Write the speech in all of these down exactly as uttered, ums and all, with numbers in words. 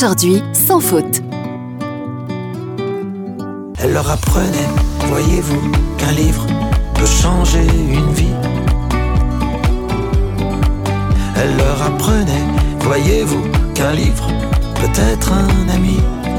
Aujourd'hui, sans faute. Elle leur apprenait, voyez-vous, qu'un livre peut changer une vie. Elle leur apprenait, voyez-vous, qu'un livre peut être un ami.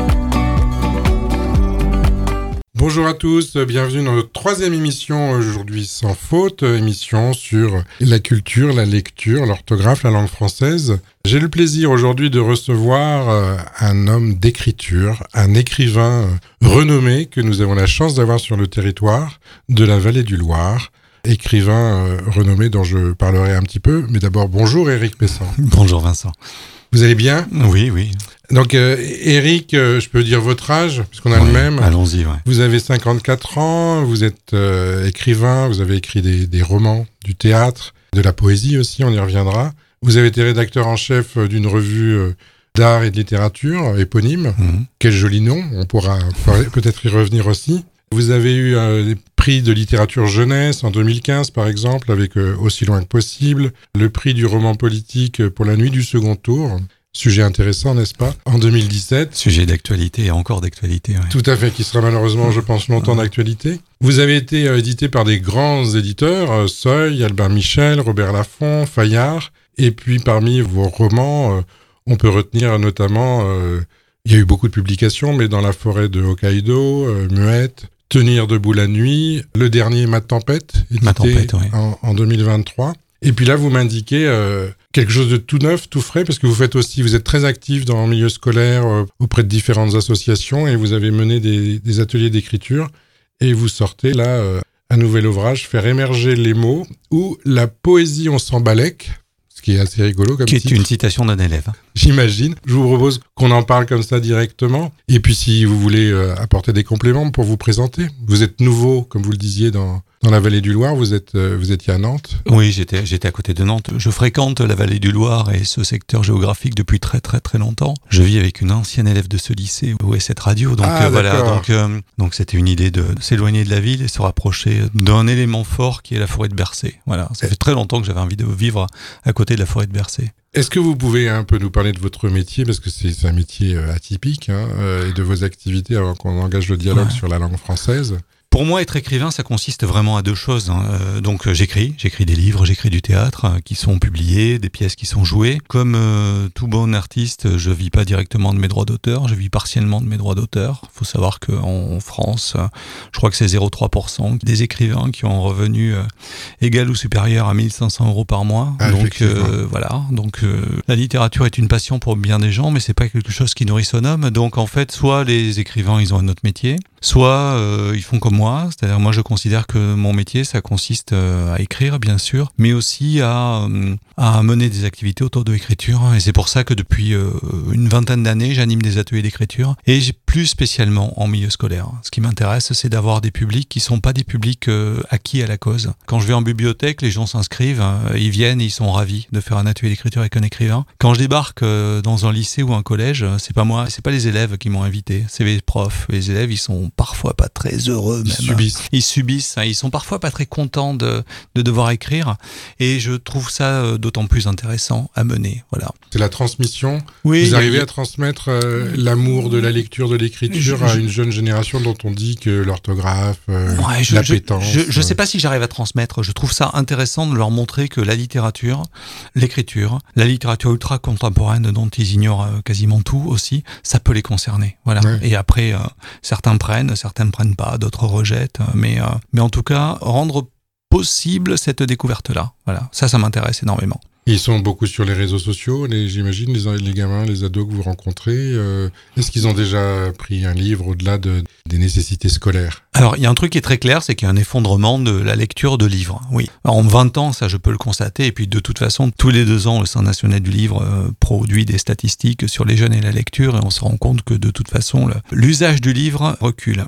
Bonjour à tous, bienvenue dans notre troisième émission Aujourd'hui sans faute, émission sur la culture, la lecture, l'orthographe, la langue française. J'ai le plaisir aujourd'hui de recevoir un homme d'écriture, un écrivain renommé que nous avons la chance d'avoir sur le territoire de la Vallée du Loir. Écrivain renommé dont je parlerai un petit peu. Mais d'abord, bonjour Éric Pessan. Bonjour Vincent. Vous allez bien ? Oui, oui. Donc euh, Éric, euh, je peux dire votre âge, puisqu'on a ouais, le même. Allons-y, ouais. Vous avez cinquante-quatre ans, vous êtes euh, écrivain, vous avez écrit des, des romans, du théâtre, de la poésie aussi, on y reviendra. Vous avez été rédacteur en chef d'une revue euh, d'art et de littérature éponyme. Mmh. Quel joli nom, on pourra peut-être y revenir aussi. Vous avez eu euh, des prix de littérature jeunesse en deux mille quinze, par exemple, avec euh, Aussi loin que possible, le prix du roman politique pour la nuit du second tour. Sujet intéressant, n'est-ce pas ? En deux mille dix-sept. Sujet d'actualité et encore d'actualité. Ouais. Tout à fait, qui sera malheureusement, je pense, longtemps d'actualité. Vous avez été euh, édité par des grands éditeurs, euh, Seuil, Albert Michel, Robert Laffont, Fayard. Et puis parmi vos romans, euh, on peut retenir notamment, euh, il y a eu beaucoup de publications, mais Dans la forêt de Hokkaido, euh, Muette, Tenir debout la nuit, le dernier Ma tempête, édité Ma tempête, ouais. en, en deux mille vingt-trois. Et puis là, vous m'indiquez euh, quelque chose de tout neuf, tout frais, parce que vous faites aussi, vous êtes très actif dans le milieu scolaire, euh, auprès de différentes associations, et vous avez mené des, des ateliers d'écriture, et vous sortez là euh, un nouvel ouvrage, Faire émerger les mots, ou La poésie on s'en balèque, ce qui est assez rigolo comme Qui titre. est une citation d'un élève. J'imagine. Je vous propose qu'on en parle comme ça directement. Et puis si vous voulez euh, apporter des compléments pour vous présenter. Vous êtes nouveau, comme vous le disiez, dans, dans la Vallée du Loir. Vous êtes, euh, vous étiez à Nantes. Oui, j'étais, j'étais à côté de Nantes. Je fréquente la Vallée du Loir et ce secteur géographique depuis très très très longtemps. Je vis avec une ancienne élève de ce lycée où est cette radio. Donc ah, euh, voilà. Donc, euh, donc c'était une idée de, de s'éloigner de la ville et se rapprocher d'un élément fort qui est la forêt de Bercé. Voilà. Ça fait très longtemps que j'avais envie de vivre à côté de la forêt de Bercé. Est-ce que vous pouvez un peu nous parler de votre métier, parce que c'est, c'est un métier atypique, hein, euh, et de vos activités avant qu'on engage le dialogue ouais. sur la langue française ? Pour moi, être écrivain, ça consiste vraiment à deux choses. Hein. Euh, donc, euh, j'écris, j'écris des livres, j'écris du théâtre euh, qui sont publiés, des pièces qui sont jouées. Comme euh, tout bon artiste, je vis pas directement de mes droits d'auteur, je vis partiellement de mes droits d'auteur. Il faut savoir qu'en France, euh, je crois que c'est zéro virgule trois pour cent des écrivains qui ont un revenu euh, égal ou supérieur à mille cinq cents euros par mois. Ah, donc euh, voilà. Donc euh, la littérature est une passion pour bien des gens, mais c'est pas quelque chose qui nourrit son homme. Donc en fait, soit les écrivains, ils ont un autre métier, soit euh, ils font comme moi. C'est-à-dire moi je considère que mon métier ça consiste à écrire bien sûr, mais aussi à, à mener des activités autour de l'écriture, et c'est pour ça que depuis une vingtaine d'années j'anime des ateliers d'écriture, et plus spécialement en milieu scolaire. Ce qui m'intéresse c'est d'avoir des publics qui sont pas des publics acquis à la cause. Quand je vais en bibliothèque, les gens s'inscrivent, ils viennent et ils sont ravis de faire un atelier d'écriture avec un écrivain. Quand je débarque dans un lycée ou un collège, c'est pas moi, c'est pas les élèves qui m'ont invité, c'est les profs. Les élèves ils sont parfois pas très heureux. Ils même. subissent. Ils subissent, hein, ils sont parfois pas très contents de, de devoir écrire, et je trouve ça d'autant plus intéressant à mener. Voilà. C'est la transmission. Oui, vous arrivez a... à transmettre euh, l'amour de la lecture, de l'écriture je, à une jeune génération dont on dit que l'orthographe, euh, ouais, je, l'appétence... Je, je, je sais pas si j'arrive à transmettre. Je trouve ça intéressant de leur montrer que la littérature, l'écriture, la littérature ultra contemporaine dont ils ignorent quasiment tout aussi, ça peut les concerner. Voilà. Ouais. Et après, euh, certains prennent, certains ne prennent pas, d'autres rejettent, mais, euh, mais en tout cas, rendre possible cette découverte-là. Voilà, ça, ça m'intéresse énormément. Ils sont beaucoup sur les réseaux sociaux, les, j'imagine, les, les gamins, les ados que vous rencontrez. Euh, est-ce qu'ils ont déjà pris un livre au-delà de, des nécessités scolaires ? Alors, il y a un truc qui est très clair, c'est qu'il y a un effondrement de la lecture de livres. Oui. Alors, en vingt ans, ça, je peux le constater. Et puis, de toute façon, tous les deux ans, le Centre national du livre euh, produit des statistiques sur les jeunes et la lecture. Et on se rend compte que, de toute façon, le, l'usage du livre recule.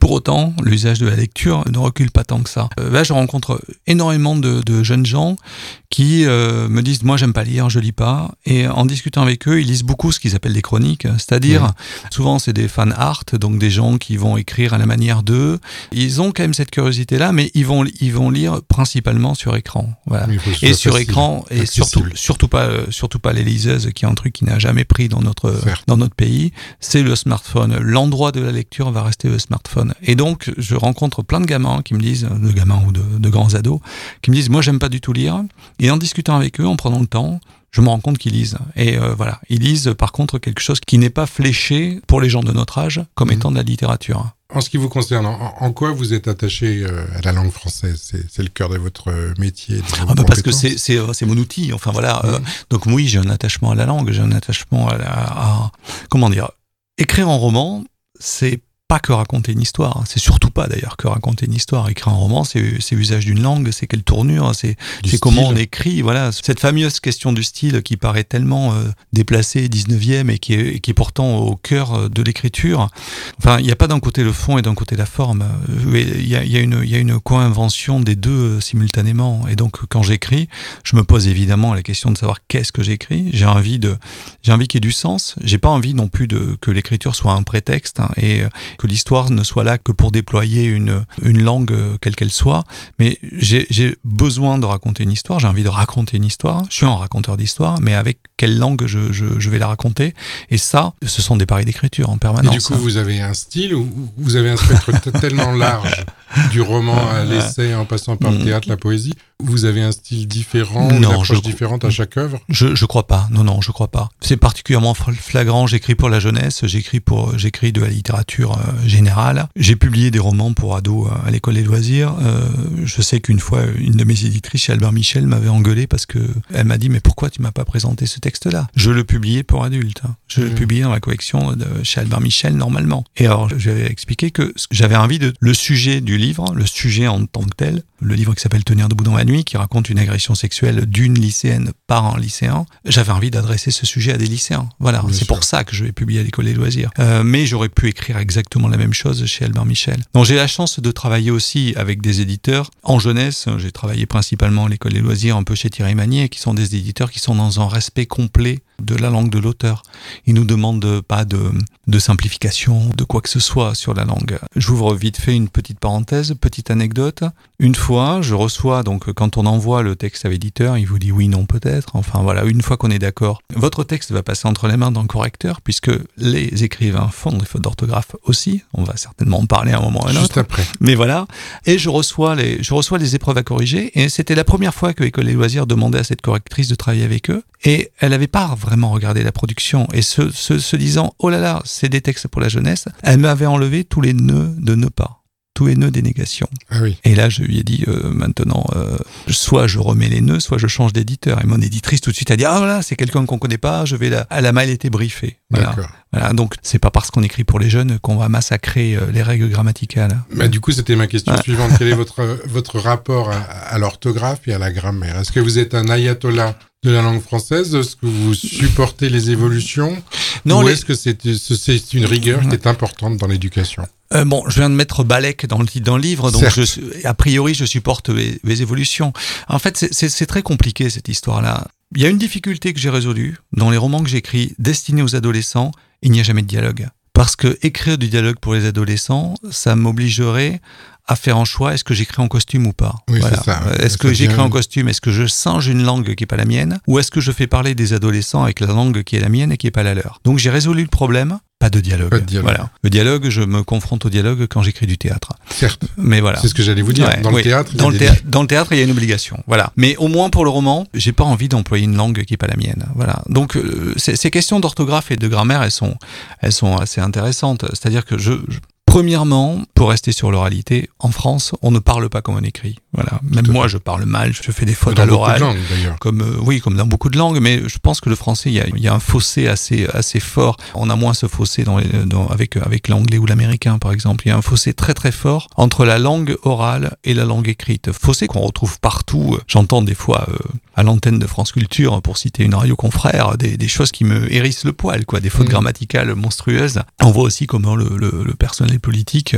Pour autant, l'usage de la lecture ne recule pas tant que ça. Euh, là, je rencontre énormément de, de jeunes gens qui euh, me disent « moi, j'aime pas lire, je lis pas ». Et en discutant avec eux, ils lisent beaucoup ce qu'ils appellent des chroniques, c'est-à-dire, mmh. souvent, c'est des fan art, donc des gens qui vont écrire à la manière d'eux. Ils ont quand même cette curiosité-là, mais ils vont, ils vont lire principalement sur écran. Voilà. Et sur facile, écran, et surtout, surtout, pas, surtout pas les liseuses, qui est un truc qui n'a jamais pris dans notre, dans notre pays, c'est le smartphone. L'endroit de la lecture va rester le smartphone. Et donc, je rencontre plein de gamins qui me disent, de gamins ou de, de grands ados, qui me disent, moi, j'aime pas du tout lire. Et en discutant avec eux, en prenant le temps, je me rends compte qu'ils lisent. Et euh, voilà, ils lisent par contre quelque chose qui n'est pas fléché pour les gens de notre âge comme mmh. étant de la littérature. En ce qui vous concerne, en, en quoi vous êtes attaché euh, à la langue française ? c'est, c'est le cœur de votre métier, de vos ah bah parce que c'est, c'est, c'est mon outil. Enfin voilà. Mmh. Euh, donc oui, j'ai un attachement à la langue, j'ai un attachement à, la, à comment dire, écrire un roman, c'est pas que raconter une histoire, c'est surtout pas d'ailleurs que raconter une histoire. Écrire un roman, c'est, c'est l'usage d'une langue, c'est quelle tournure, c'est, c'est comment on écrit, voilà. Cette fameuse question du style qui paraît tellement euh, déplacée, dix-neuvième, et qui est, qui est pourtant au cœur de l'écriture. Enfin, il n'y a pas d'un côté le fond et d'un côté la forme. Il y a, y a une, il y a une co-invention des deux euh, simultanément. Et donc, quand j'écris, je me pose évidemment la question de savoir qu'est-ce que j'écris. J'ai envie de, j'ai envie qu'il y ait du sens. J'ai pas envie non plus de, que l'écriture soit un prétexte, hein, et que l'histoire ne soit là que pour déployer une, une langue quelle qu'elle soit, mais j'ai, j'ai besoin de raconter une histoire, j'ai envie de raconter une histoire, je suis un raconteur d'histoire, mais avec quelle langue je, je, je vais la raconter, et ça, ce sont des paris d'écriture en permanence. Et du coup, vous avez un style, ou vous avez un spectre tellement large, du roman à l'essai, en passant par le théâtre, la poésie, vous avez un style différent, non, une approche je, différente à chaque œuvre ? Je, je crois pas. Non, non, je crois pas. C'est particulièrement flagrant. J'écris pour la jeunesse, j'écris pour, j'écris de la littérature euh, générale. J'ai publié des romans pour ados à l'école des loisirs. Euh, je sais qu'une fois, une de mes éditrices chez Albert Michel m'avait engueulé parce que elle m'a dit, mais pourquoi tu m'as pas présenté ce texte-là ? Je le publiais pour adultes. Je mmh. le publiais dans la collection de chez Albert Michel normalement. Et alors, je lui avais expliqué que j'avais envie de, le sujet du livre, le sujet en tant que tel, le livre qui s'appelle Tenir debout dans la nuit, qui raconte une agression sexuelle d'une lycéenne par un lycéen, j'avais envie d'adresser ce sujet à des lycéens. Voilà, bien c'est sûr. Pour ça que je l'ai publié à l'école des loisirs. Euh, mais j'aurais pu écrire exactement la même chose chez Albert Michel. Donc j'ai la chance de travailler aussi avec des éditeurs. En jeunesse, j'ai travaillé principalement à l'école des loisirs, un peu chez Thierry Magnier, qui sont des éditeurs qui sont dans un respect complet de la langue de l'auteur. Ils nous demandent pas de, de simplification, de quoi que ce soit sur la langue. J'ouvre vite fait une petite parenthèse, petite anecdote. Une fois, je reçois, donc quand on envoie le texte à l'éditeur, il vous dit oui, non, peut-être. Enfin voilà, une fois qu'on est d'accord, votre texte va passer entre les mains d'un correcteur, puisque les écrivains font des fautes d'orthographe aussi. On va certainement en parler à un moment ou à un autre. Juste après. Mais voilà. Et je reçois les, je reçois les épreuves à corriger. Et c'était la première fois que l'École des loisirs demandait à cette correctrice de travailler avec eux. Et elle n'avait pas vraiment regardé la production. Et se, se, se disant, oh là là, c'est des textes pour la jeunesse, elle m'avait enlevé tous les nœuds de ne pas. Tous les nœuds des négations. Ah oui. Et là, je lui ai dit, euh, maintenant, euh, soit je remets les nœuds, soit je change d'éditeur. Et mon éditrice, tout de suite, a dit, ah voilà, c'est quelqu'un qu'on connaît pas, je vais la... Elle a mal été briefée. Voilà. D'accord. Voilà, donc, c'est pas parce qu'on écrit pour les jeunes qu'on va massacrer euh, les règles grammaticales. Bah, du coup, c'était ma question ouais. suivante. Quel est votre, votre rapport à, à l'orthographe et à la grammaire ? Est-ce que vous êtes un ayatollah de la langue française ? Est-ce que vous supportez les évolutions ? Non, ou les... est-ce que c'est, c'est une rigueur qui est importante dans l'éducation ? Euh, bon, je viens de mettre Balek dans le titre d'un livre, donc je, a priori, je supporte les, les évolutions. En fait, c'est, c'est, c'est très compliqué, cette histoire-là. Il y a une difficulté que j'ai résolue. Dans les romans que j'écris destinés aux adolescents, il n'y a jamais de dialogue. Parce que écrire du dialogue pour les adolescents, ça m'obligerait à faire un choix, est-ce que j'écris en costume ou pas ? Oui, voilà. c'est ça. Est-ce que j'écris en costume ? Est-ce que je singe une langue qui n'est pas la mienne ? Ou est-ce que je fais parler des adolescents avec la langue qui est la mienne et qui n'est pas la leur ? Donc j'ai résolu le problème, pas de dialogue. Pas de dialogue. Voilà. Le dialogue, je me confronte au dialogue quand j'écris du théâtre. Certes. Mais voilà. C'est ce que j'allais vous dire. Ouais, dans, oui. le théâtre, dans, il y a le des... théâtre, dans le théâtre, il y a une obligation. Voilà. Mais au moins pour le roman, j'ai pas envie d'employer une langue qui n'est pas la mienne. Voilà. Donc euh, ces, ces questions d'orthographe et de grammaire, elles sont, elles sont assez intéressantes. C'est-à-dire que je, je Premièrement, pour rester sur l'oralité, en France, on ne parle pas comme on écrit. Voilà. Même moi, je parle mal, je fais des fautes à l'oral. Dans beaucoup de langues, d'ailleurs. Comme, euh, oui, comme dans beaucoup de langues, mais je pense que le français, il y a, il y a un fossé assez, assez fort. On a moins ce fossé dans les, dans, avec, avec l'anglais ou l'américain, par exemple. Il y a un fossé très très fort entre la langue orale et la langue écrite. Fossé qu'on retrouve partout. J'entends des fois euh, à l'antenne de France Culture, pour citer une radio confrère, des, des choses qui me hérissent le poil, quoi, des fautes mmh. grammaticales monstrueuses. On voit aussi comment le, le, le personnel politique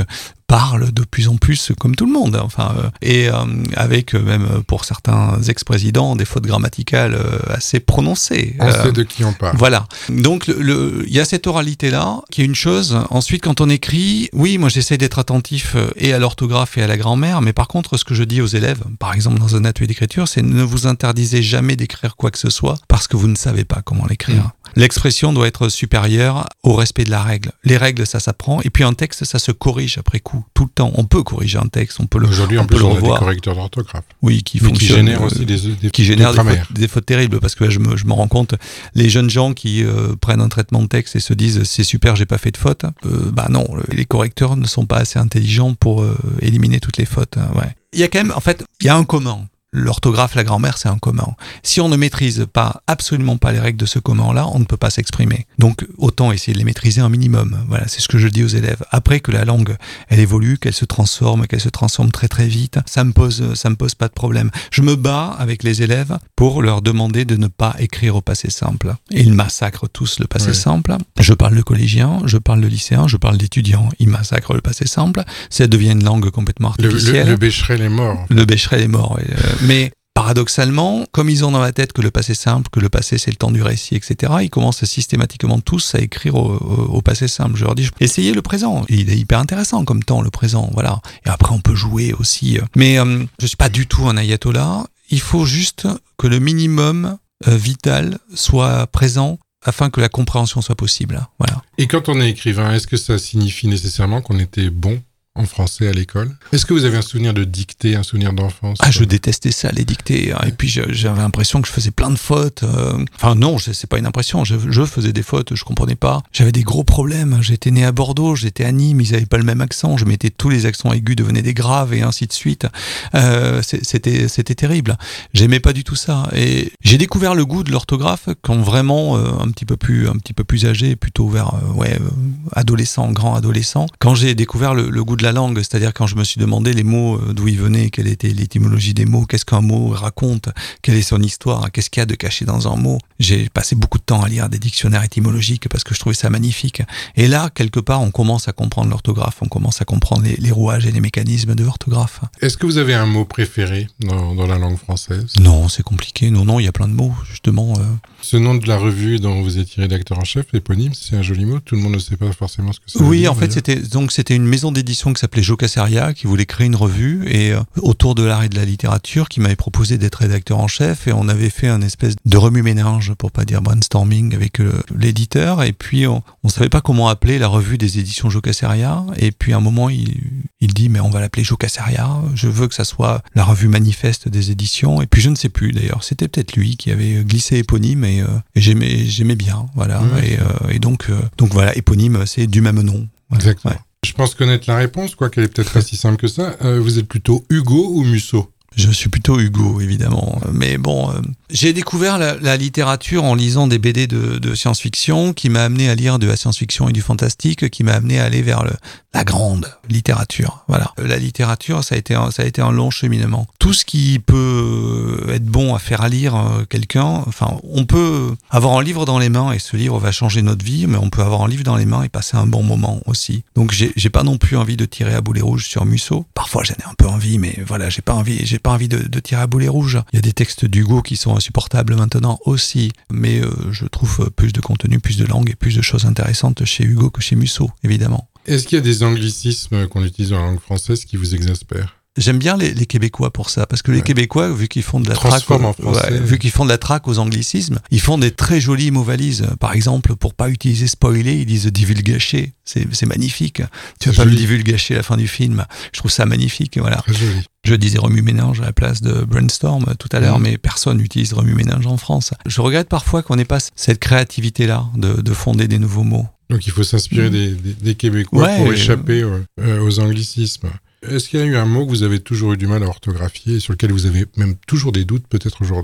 parle de plus en plus comme tout le monde. Enfin, euh, et euh, avec euh, même pour certains ex-présidents des fautes grammaticales euh, assez prononcées. On euh, sait de qui on parle. Voilà. Donc il le, il y a cette oralité-là qui est une chose. Ensuite, quand on écrit, oui, moi j'essaie d'être attentif et à l'orthographe et à la grammaire, mais par contre, ce que je dis aux élèves, par exemple dans un atelier d'écriture, c'est ne vous interdisez jamais d'écrire quoi que ce soit parce que vous ne savez pas comment l'écrire. Mmh. L'expression doit être supérieure au respect de la règle. Les règles, ça s'apprend, et puis un texte, ça se corrige après coup, tout le temps. On peut corriger un texte, on peut le Aujourd'hui, on en peut plus, le on revoir. a des correcteurs d'orthographe. Oui, qui Mais fonctionnent, qui génèrent aussi euh, des, des, qui génèrent des, des, fautes, des fautes terribles, parce que là, je me, je me rends compte, les jeunes gens qui euh, prennent un traitement de texte et se disent c'est super, j'ai pas fait de faute. Euh, bah non, les correcteurs ne sont pas assez intelligents pour euh, éliminer toutes les fautes. Hein, ouais. Il y a quand même, en fait, il y a un commun. L'orthographe, la grammaire, c'est un commun. Si on ne maîtrise pas, absolument pas les règles de ce commun-là, on ne peut pas s'exprimer. Donc, autant essayer de les maîtriser un minimum. Voilà, c'est ce que je dis aux élèves. Après que la langue, elle évolue, qu'elle se transforme, qu'elle se transforme très très vite, ça me pose, ça me pose pas de problème. Je me bats avec les élèves pour leur demander de ne pas écrire au passé simple. Et ils massacrent tous le passé oui. simple. Je parle de collégiens, je parle de lycéens, je parle d'étudiants. Ils massacrent le passé simple. Ça devient une langue complètement artificielle. Le, le, le Becherel est mort. En fait. Le Becherel est mort, oui. Mais paradoxalement, comme ils ont dans la tête que le passé simple, que le passé c'est le temps du récit, et cetera, ils commencent systématiquement tous à écrire au, au, au passé simple. Je leur dis, essayez le présent. Il est hyper intéressant comme temps, le présent, voilà. Et après, on peut jouer aussi. Mais euh, je suis pas du tout un ayatollah. Il faut juste que le minimum euh, vital soit présent afin que la compréhension soit possible. Voilà. Et quand on est écrivain, est-ce que ça signifie nécessairement qu'on était bon en français à l'école? Est-ce que vous avez un souvenir de dictée, un souvenir d'enfance? Ah, je détestais ça, les dictées. Et puis j'avais l'impression que je faisais plein de fautes. Enfin non, c'est pas une impression. Je, je faisais des fautes, je comprenais pas. J'avais des gros problèmes. J'étais né à Bordeaux, j'étais à Nîmes, ils avaient pas le même accent. Je mettais tous les accents aigus devenaient des graves et ainsi de suite. Euh, c'était c'était terrible. J'aimais pas du tout ça. Et j'ai découvert le goût de l'orthographe quand vraiment euh, un petit peu plus un petit peu plus âgé, plutôt vers euh, ouais euh, adolescent, grand adolescent. Quand j'ai découvert le, le goût de la langue, c'est-à-dire quand je me suis demandé les mots, d'où ils venaient, quelle était l'étymologie des mots, qu'est-ce qu'un mot raconte, quelle est son histoire, qu'est-ce qu'il y a de caché dans un mot. J'ai passé beaucoup de temps à lire des dictionnaires étymologiques parce que je trouvais ça magnifique. Et là, quelque part, on commence à comprendre l'orthographe, on commence à comprendre les, les rouages et les mécanismes de l'orthographe. Est-ce que vous avez un mot préféré dans, dans la langue française? Non, c'est compliqué. Non, non, il y a plein de mots, justement. Euh... Ce nom de la revue dont vous étiez rédacteur en chef, éponyme, c'est un joli mot. Tout le monde ne sait pas forcément ce que c'est. Oui, dire, en fait, c'était donc c'était une maison d'édition qui s'appelait Jocasseria, qui voulait créer une revue et euh, autour de l'art et de la littérature, qui m'avait proposé d'être rédacteur en chef, et on avait fait un espèce de remue-ménage, pour pas dire brainstorming, avec euh, l'éditeur, et puis on, on savait pas comment appeler la revue des éditions Jocasseria, et puis à un moment il, il dit mais on va l'appeler Jocasseria, je veux que ça soit la revue manifeste des éditions, et puis je ne sais plus d'ailleurs, c'était peut-être lui qui avait glissé éponyme, et, euh, et j'aimais j'aimais bien, voilà, mmh. et, euh, et donc euh, donc voilà, éponyme c'est du même nom. Voilà. Exactement. Ouais. Je pense connaître la réponse, quoi qu'elle est peut-être pas si simple que ça. Euh, vous êtes plutôt Hugo ou Musso? Je suis plutôt Hugo, évidemment. Mais bon, euh, j'ai découvert la, la littérature en lisant des B D de, de science-fiction, qui m'a amené à lire de la science-fiction et du fantastique, qui m'a amené à aller vers le, la grande littérature. Voilà. La littérature, ça a été un, ça a été un long cheminement. Tout ce qui peut être bon à faire lire quelqu'un, enfin, on peut avoir un livre dans les mains et ce livre va changer notre vie, mais on peut avoir un livre dans les mains et passer un bon moment aussi. Donc, j'ai, j'ai pas non plus envie de tirer à boulet rouge sur Musso. Parfois, j'en ai un peu envie, mais voilà, j'ai pas envie, j'ai pas envie de, de tirer à boulet rouge. Il y a des textes d'Hugo qui sont insupportables maintenant aussi, mais euh, je trouve plus de contenu, plus de langue et plus de choses intéressantes chez Hugo que chez Musso, évidemment. Est-ce qu'il y a des anglicismes qu'on utilise dans la langue française qui vous exaspèrent? J'aime bien les, les Québécois pour ça, parce que les ouais. Québécois, vu qu'ils font de la traque, en français. Ouais, vu qu'ils font de la traque aux anglicismes, ils font des très jolis mots valises. Par exemple, pour pas utiliser spoiler, ils disent divulgacher. C'est, c'est magnifique. Tu vas pas me divulgacher à la fin du film. Je trouve ça magnifique, voilà. Très joli. Je disais remue-ménage à la place de brainstorm tout à l'heure, mmh. mais personne n'utilise remue-ménage en France. Je regrette parfois qu'on n'ait pas cette créativité-là de, de fonder des nouveaux mots. Donc il faut s'inspirer mmh. des, des, des Québécois ouais, pour échapper euh... Euh, aux anglicismes. Est-ce qu'il y a eu un mot que vous avez toujours eu du mal à orthographier et sur lequel vous avez même toujours des doutes, peut-être aujourd'hui?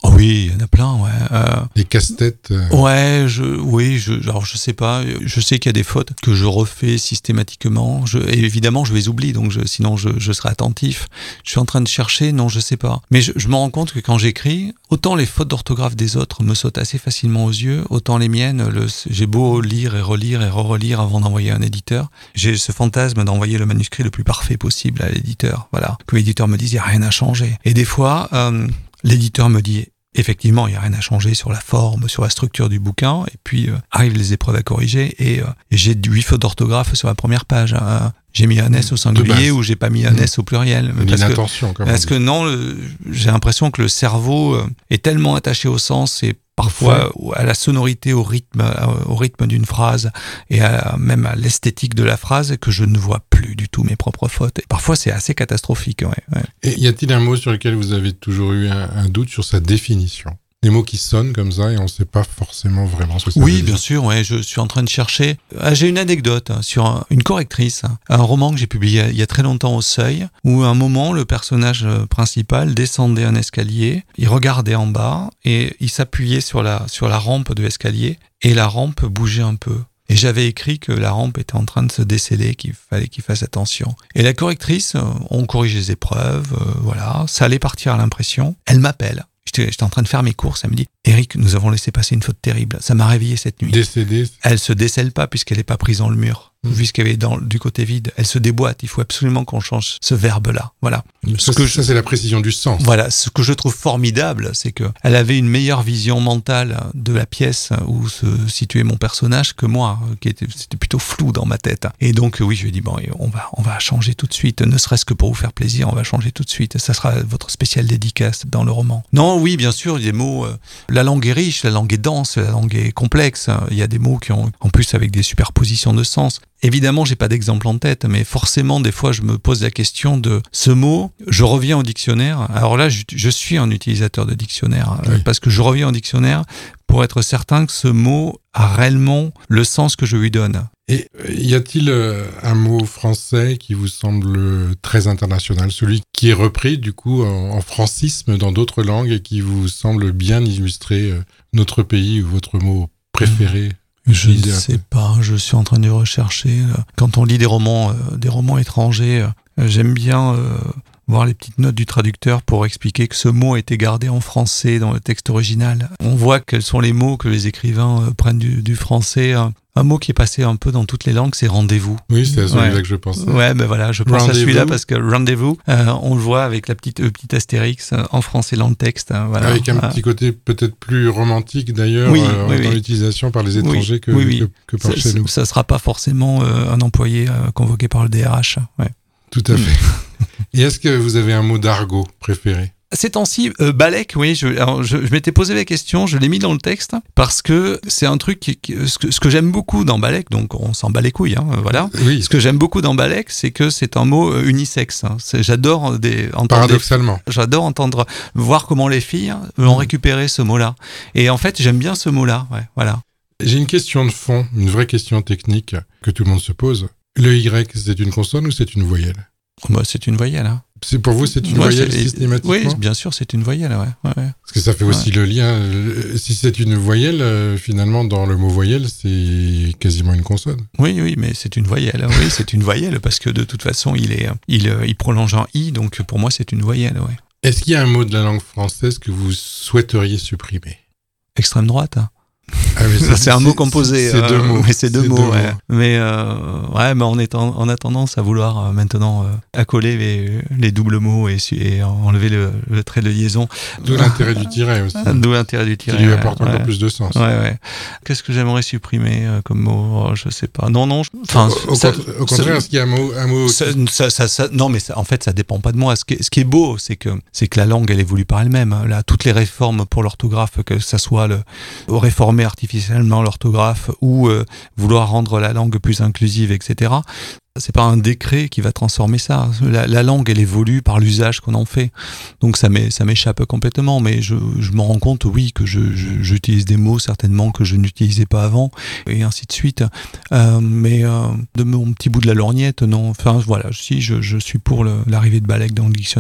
Oh oui, il y en a plein, ouais. Euh, Les casse-têtes euh... Ouais, je, oui, je, alors je sais pas. Je sais qu'il y a des fautes que je refais systématiquement. Je, et évidemment, je les oublie, donc je, sinon je, je serai attentif. Je suis en train de chercher, non, je sais pas. Mais je, je me rends compte que quand j'écris, autant les fautes d'orthographe des autres me sautent assez facilement aux yeux, autant les miennes, le, j'ai beau lire et relire et re-relire avant d'envoyer à un éditeur, j'ai ce fantasme d'envoyer le manuscrit le plus parfait possible à l'éditeur. Voilà, que l'éditeur me dise il y a rien à changer. Et des fois. Euh, L'éditeur me dit, effectivement, il n'y a rien à changer sur la forme, sur la structure du bouquin, et puis euh, arrivent les épreuves à corriger, et, euh, et j'ai huit fautes d'orthographe sur la première page. Hein. J'ai mis un S au singulier ou j'ai pas mis un S au pluriel. Une parce inattention, que, parce que non, le, j'ai l'impression que le cerveau est tellement attaché au sens et parfois ouais. à la sonorité, au rythme, au rythme d'une phrase et à, même à l'esthétique de la phrase que je ne vois plus du tout mes propres fautes. Et parfois, c'est assez catastrophique. Ouais, ouais. Et y a-t-il un mot sur lequel vous avez toujours eu un, un doute sur sa définition ? Des mots qui sonnent comme ça et on ne sait pas forcément vraiment ce que ça oui, veut dire. Oui, bien sûr, ouais, je suis en train de chercher. Ah, j'ai une anecdote hein, sur un, une correctrice, hein, un roman que j'ai publié il y a très longtemps au Seuil, où à un moment, le personnage principal descendait un escalier, il regardait en bas et il s'appuyait sur la, sur la rampe de l'escalier et la rampe bougeait un peu. Et j'avais écrit que la rampe était en train de se déceler, qu'il fallait qu'il fasse attention. Et la correctrice, on corrige les épreuves, euh, voilà, ça allait partir à l'impression. Elle m'appelle. J'étais, j'étais en train de faire mes courses. Elle me dit « Eric, nous avons laissé passer une faute terrible. Ça m'a réveillé cette nuit. » Décédée. Elle se décèle pas puisqu'elle n'est pas prise dans le mur. Mmh. Vu ce qu'elle est dans, du côté vide, elle se déboîte. Il faut absolument qu'on change ce verbe-là. Voilà. Ça, ce que ça je, c'est la précision du sens. Voilà. Ce que je trouve formidable, c'est que elle avait une meilleure vision mentale de la pièce où se situait mon personnage que moi, qui était, c'était plutôt flou dans ma tête. Et donc, oui, je lui ai dit, bon, on va, on va changer tout de suite. Ne serait-ce que pour vous faire plaisir, on va changer tout de suite. Ça sera votre spéciale dédicace dans le roman. Non, oui, bien sûr, il y a des mots, euh, la langue est riche, la langue est dense, la langue est complexe. Il y a des mots qui ont, en plus, avec des superpositions de sens. Évidemment, j'ai pas d'exemple en tête, mais forcément, des fois, je me pose la question de ce mot. Je reviens au dictionnaire. Alors là, je, je suis un utilisateur de dictionnaire oui. euh, parce que je reviens au dictionnaire pour être certain que ce mot a réellement le sens que je lui donne. Et y a-t-il euh, un mot français qui vous semble très international, celui qui est repris du coup en, en francisme dans d'autres langues et qui vous semble bien illustrer euh, notre pays ou votre mot préféré? Mmh. Je ne sais pas, je suis en train de rechercher. Quand on lit des romans, euh, des romans étrangers, euh, j'aime bien euh, voir les petites notes du traducteur pour expliquer que ce mot a été gardé en français dans le texte original. On voit quels sont les mots que les écrivains euh, prennent du, du français. Hein. Un mot qui est passé un peu dans toutes les langues, c'est rendez-vous. Oui, c'est à celui-là ouais. que je pensais. Ouais, ben voilà, je pense rendez-vous. à celui-là parce que rendez-vous, euh, on le voit avec la petite, le petit astérix euh, en français dans le texte. Hein, voilà. Avec un ah. petit côté peut-être plus romantique d'ailleurs, oui, euh, oui, dans oui. l'utilisation par les étrangers oui, que, oui, oui. que, que par ça, chez nous. Ça ne sera pas forcément euh, un employé euh, convoqué par le D R H. Ouais. Tout à fait. Et est-ce que vous avez un mot d'argot préféré ? Ces temps-ci, euh, Balek, oui, je, alors je, je m'étais posé la question, je l'ai mis dans le texte, parce que c'est un truc, qui, qui, ce, que, ce que j'aime beaucoup dans Balek, donc on s'en bat les couilles, hein, voilà. Oui. Ce que j'aime beaucoup dans Balek, c'est que c'est un mot unisexe. Hein. C'est, j'adore des, entendre Paradoxalement. Des, j'adore entendre, voir comment les filles ont récupéré ce mot-là. Et en fait, j'aime bien ce mot-là, ouais, voilà. J'ai une question de fond, une vraie question technique que tout le monde se pose. Le Y, c'est une consonne ou c'est une voyelle ? Bah, c'est une voyelle, hein. C'est pour vous, c'est une ouais, voyelle c'est, systématiquement ? Oui, bien sûr, c'est une voyelle, ouais. ouais, ouais. Parce que ça fait aussi ouais. le lien. Si c'est une voyelle, euh, finalement, dans le mot voyelle, c'est quasiment une consonne. Oui, oui, mais c'est une voyelle. Oui, c'est une voyelle parce que de toute façon, il est, il, il prolonge en i, donc pour moi, c'est une voyelle, ouais. Est-ce qu'il y a un mot de la langue française que vous souhaiteriez supprimer ? Extrême droite. Hein. Ah, mais c'est, c'est un mot composé. C'est, c'est deux euh, mots. Mais c'est deux c'est mots, deux ouais. mots. Mais euh, ouais, mais on, est en, on a tendance à vouloir euh, maintenant euh, accoler les, les doubles mots et, et enlever le, le trait de liaison. D'où l'intérêt du tiret aussi. D'où l'intérêt du tiret. Qui lui apporte ouais, encore ouais. plus de sens. Ouais, ouais. Qu'est-ce que j'aimerais supprimer euh, comme mot ? Oh, je sais pas. Non, non. Enfin, au, au, ça, contra- au contraire, ça, est-ce qu'il y a un mot, un mot ça, ça, ça, ça, non, mais ça, en fait, ça dépend pas de moi. Ce qui est, ce qui est beau, c'est que c'est que la langue, elle évolue par elle-même. Là, toutes les réformes pour l'orthographe, que ça soit le réformer artificiellement l'orthographe ou euh, vouloir rendre la langue plus inclusive, et cetera. C'est pas un décret qui va transformer ça. La, la langue, elle évolue par l'usage qu'on en fait. Donc ça, m'est, ça m'échappe complètement, mais je, je me rends compte, oui, que je, je, j'utilise des mots certainement que je n'utilisais pas avant, et ainsi de suite. Euh, mais euh, de mon petit bout de la lorgnette, non. Enfin voilà, si je, je suis pour le, l'arrivée de Balek dans le dictionnaire.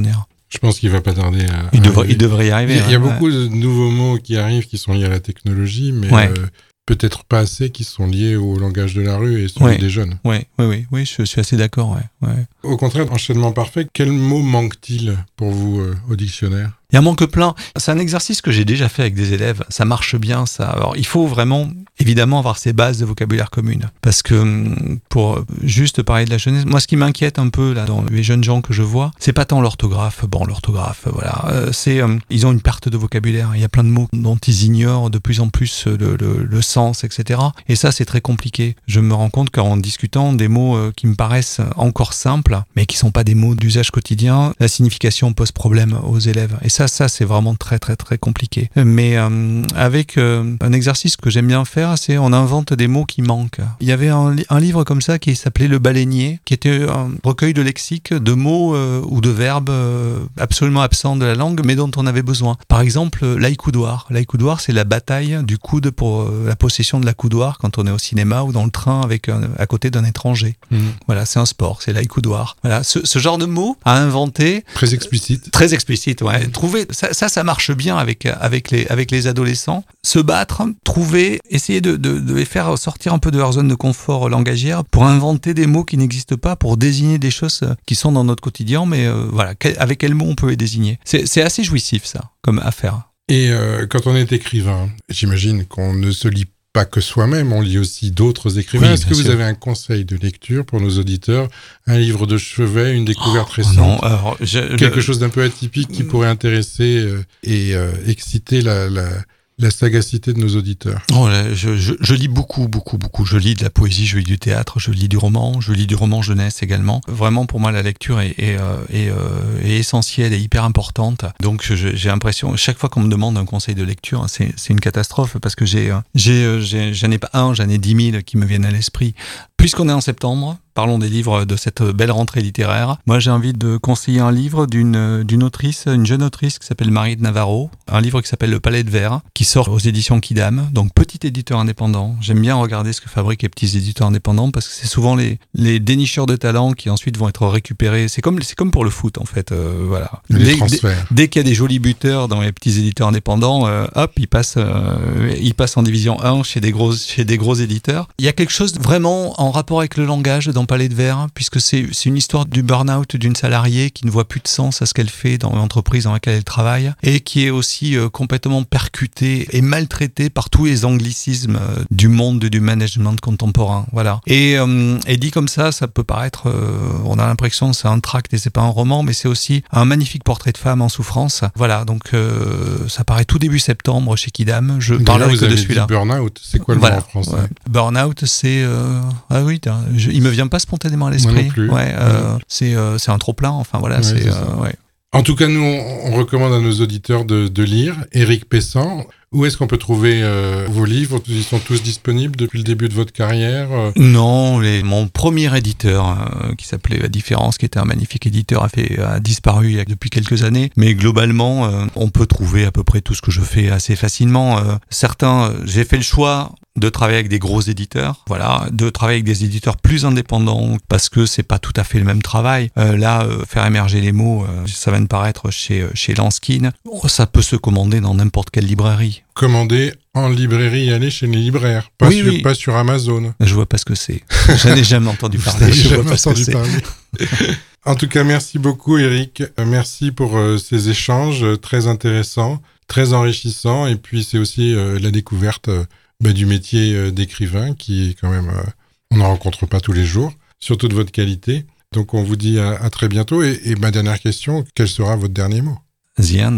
Je pense qu'il va pas tarder à... Il devrait, il devrait y arriver. Il y a, il y a ouais. beaucoup de nouveaux mots qui arrivent qui sont liés à la technologie, mais Ouais. euh, peut-être pas assez qui sont liés au langage de la rue et celui Ouais. des jeunes. Oui, oui, oui, oui, je suis assez d'accord. Ouais, ouais. Au contraire, enchaînement parfait, quel mot manque-t-il pour vous euh, au dictionnaire ? Il y en manque plein. C'est un exercice que j'ai déjà fait avec des élèves. Ça marche bien, ça. Alors, il faut vraiment, évidemment, avoir ces bases de vocabulaire communes. Parce que, pour juste parler de la jeunesse, moi, ce qui m'inquiète un peu, là, dans les jeunes gens que je vois, c'est pas tant l'orthographe. Bon, l'orthographe, voilà. Euh, c'est, euh, ils ont une perte de vocabulaire. Il y a plein de mots dont ils ignorent de plus en plus le, le, le sens, et cetera. Et ça, c'est très compliqué. Je me rends compte qu'en discutant des mots euh, qui me paraissent encore simples, mais qui sont pas des mots d'usage quotidien, la signification pose problème aux élèves. Et ça, Ça, ça c'est vraiment très très très compliqué. Mais euh, avec euh, un exercice que j'aime bien faire, c'est on invente des mots qui manquent. Il y avait un, un livre comme ça qui s'appelait Le Baleinier, qui était un recueil de lexique de mots euh, ou de verbes euh, absolument absents de la langue, mais dont on avait besoin. Par exemple, l'aïkoudoir. L'aïkoudoir, c'est la bataille du coude pour euh, la possession de la coudoir quand on est au cinéma ou dans le train avec un, à côté d'un étranger. Mmh. Voilà, c'est un sport, c'est l'aïkoudoir. Voilà, ce, ce genre de mots à inventer. Très explicite. Très explicite, ouais. Trouver Ça, ça, ça marche bien avec, avec, les, avec les adolescents. Se battre, trouver, essayer de, de, de les faire sortir un peu de leur zone de confort langagière pour inventer des mots qui n'existent pas, pour désigner des choses qui sont dans notre quotidien, mais euh, voilà, avec quel mot on peut les désigner. C'est, c'est assez jouissif, ça, comme affaire. Et euh, quand on est écrivain, j'imagine qu'on ne se lit pas que soi-même, on lit aussi d'autres écrivains. Oui, est-ce que sûr. Vous avez un conseil de lecture pour nos auditeurs ? Un livre de chevet, une découverte oh, récente, non, alors, je, quelque le... chose d'un peu atypique qui pourrait intéresser euh, et euh, exciter la, la, la sagacité de nos auditeurs. Oh, je, je, je lis beaucoup, beaucoup, beaucoup. Je lis de la poésie, je lis du théâtre, je lis du roman, je lis du roman jeunesse également. Vraiment, pour moi, la lecture est, est, est, est, est essentielle et hyper importante. Donc, je, j'ai l'impression, chaque fois qu'on me demande un conseil de lecture, c'est, c'est une catastrophe parce que j'ai, j'ai, j'ai, j'en ai pas un, j'en ai dix mille qui me viennent à l'esprit. Puisqu'on est en septembre, parlons des livres de cette belle rentrée littéraire. Moi, j'ai envie de conseiller un livre d'une, d'une autrice, une jeune autrice qui s'appelle Marie de Navarro. Un livre qui s'appelle Le Palais de Verre, qui sort aux éditions Quidam. Donc, petit éditeur indépendant. J'aime bien regarder ce que fabriquent les petits éditeurs indépendants parce que c'est souvent les, les dénicheurs de talents qui ensuite vont être récupérés. C'est comme, c'est comme pour le foot, en fait. Euh, voilà. Les dès, transferts. Dès, dès qu'il y a des jolis buteurs dans les petits éditeurs indépendants, euh, hop, ils passent, euh, ils passent en division un chez des gros, chez des gros éditeurs. Il y a quelque chose vraiment en rapport avec le langage dans Palais de Verre, puisque c'est, c'est une histoire du burn-out d'une salariée qui ne voit plus de sens à ce qu'elle fait dans l'entreprise dans laquelle elle travaille et qui est aussi euh, complètement percutée et maltraitée par tous les anglicismes euh, du monde du management contemporain. Voilà. Et, euh, et dit comme ça, ça peut paraître, euh, on a l'impression que c'est un tract et c'est pas un roman, mais c'est aussi un magnifique portrait de femme en souffrance. Voilà, donc euh, ça paraît tout début septembre chez Quidam. Je parlerai que de celui-là. Burn-out, c'est quoi le voilà. mot en français ? Ouais. Burn-out, c'est euh... ah oui, je... il me vient pas spontanément à l'esprit. Moi non plus. Ouais, euh, ouais. C'est euh, c'est un trop plein. Enfin voilà, ouais, c'est, c'est euh, ouais. En tout cas, nous, on, on recommande à nos auditeurs de, de lire Éric Pessan. Où est-ce qu'on peut trouver euh, vos livres ? Ils sont tous disponibles depuis le début de votre carrière ? Non, les, mon premier éditeur, euh, qui s'appelait La Différence, qui était un magnifique éditeur, a, fait, a disparu il y a, depuis quelques années. Mais globalement, euh, on peut trouver à peu près tout ce que je fais assez facilement. Euh, certains, euh, j'ai fait le choix de travailler avec des gros éditeurs, voilà, de travailler avec des éditeurs plus indépendants parce que c'est pas tout à fait le même travail. Euh, là, euh, faire émerger les mots, euh, ça vient de paraître chez chez Lanskin. Oh, ça peut se commander dans n'importe quelle librairie. Commander en librairie et aller chez les libraires, pas, oui, sur, oui. pas sur Amazon. Je vois pas ce que c'est. J'en ai jamais entendu parler. Je je jamais vois pas entendu ce que parler. c'est. En tout cas, merci beaucoup, Éric. Merci pour euh, ces échanges euh, très intéressants, très enrichissants, et puis c'est aussi euh, la découverte. Euh, Bah, du métier euh, d'écrivain qui est quand même, euh, on n'en rencontre pas tous les jours, surtout de votre qualité. Donc on vous dit à, à très bientôt. Et, et ma dernière question, quel sera votre dernier mot ? The end.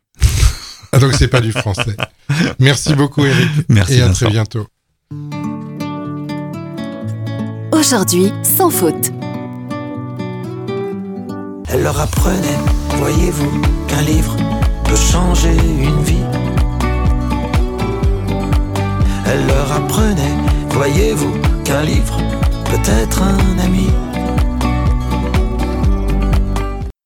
Ah, donc c'est pas du français. Merci beaucoup, Éric. Merci. Et à Vincent. très bientôt. Aujourd'hui, sans faute. Elle leur apprenait, voyez-vous, qu'un livre peut changer une vie. Elle leur apprenait, voyez-vous, qu'un livre peut être un ami.